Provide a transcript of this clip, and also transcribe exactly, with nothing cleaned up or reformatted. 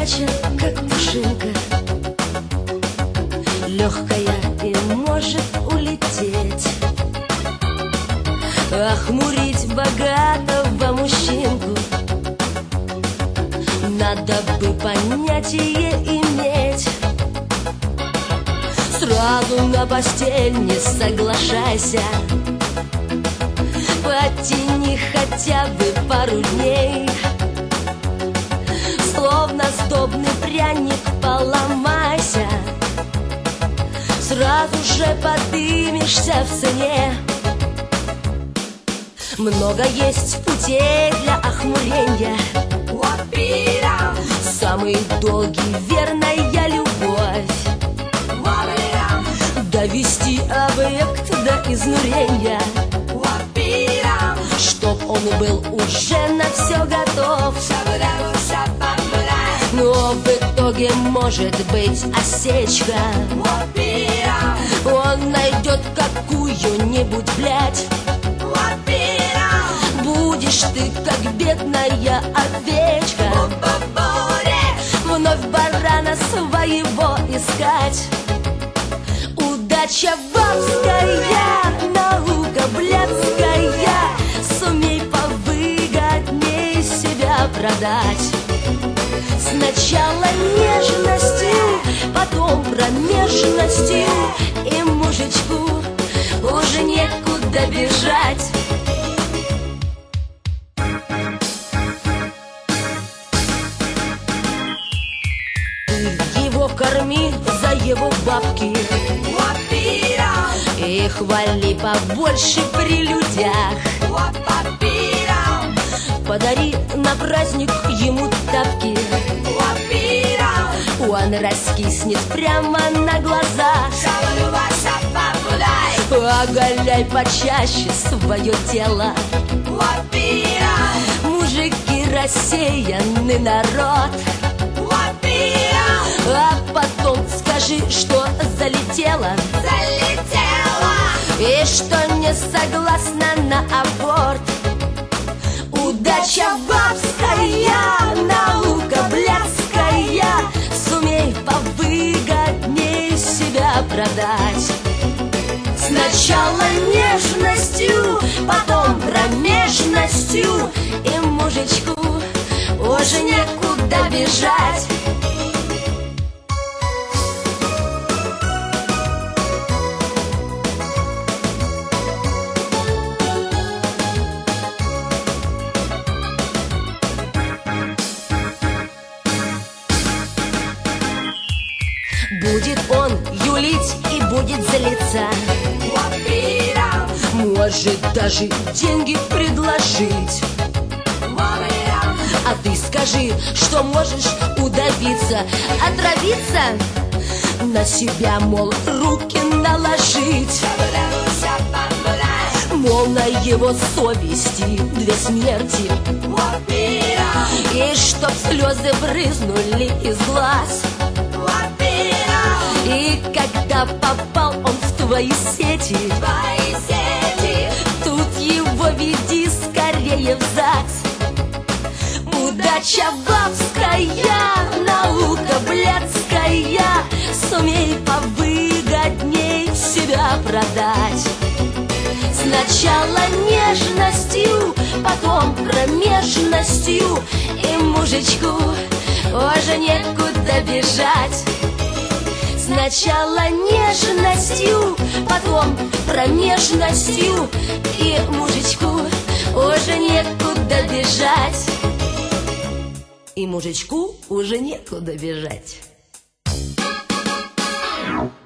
удача, как пушинка, легкая и может улететь, охмурить богатого мужчинку. Надо бы понятие иметь. Сразу на постель не соглашайся, потяни хотя бы пару дней, словно сдобный пряник поломайся, сразу же подымешься в цене. Много есть путей для охмурения. Самый долгий — верная любовь, довести объект до изнурения, чтоб он был уже на все готов. Но в итоге может быть осечка. Он найдет какую-нибудь блядь. Будешь ты как бедная овечка, вновь барана своего искать. Удача бабская, наука блядская, сумей повыгодней себя продать. Сначала нежностью, потом промежностью, и мужичку уже некуда бежать. Его корми за его бабки и хвали побольше при людях. Подари на праздник ему тапки, он раскиснет прямо на глазах. Оголяй почаще свое тело. Мужики — рассеянный народ. А потом скажи, что залетела, залетела, и что не согласна на аборт. Удача бабская, наука блядская, сумей повыгодней себя продать. Сначала нежностью, потом промежностью, и мужичку уже некуда бежать. Будет он юлить и будет злиться, может даже деньги предложить. А ты скажи, что можешь удавиться, отравиться, на себя, мол, руки наложить. Мол, на его совести две смерти, и чтоб слезы брызнули из глаз. И когда попал он в твои сети, твои сети, тут его веди скорее в ЗАГС. Удача бабская, наука блядская, сумей повыгодней себя продать. Сначала нежностью, потом промежностью, и мужичку уже некуда бежать. Сначала нежностью, потом промежностью, и мужичку уже некуда бежать. И мужичку уже некуда бежать.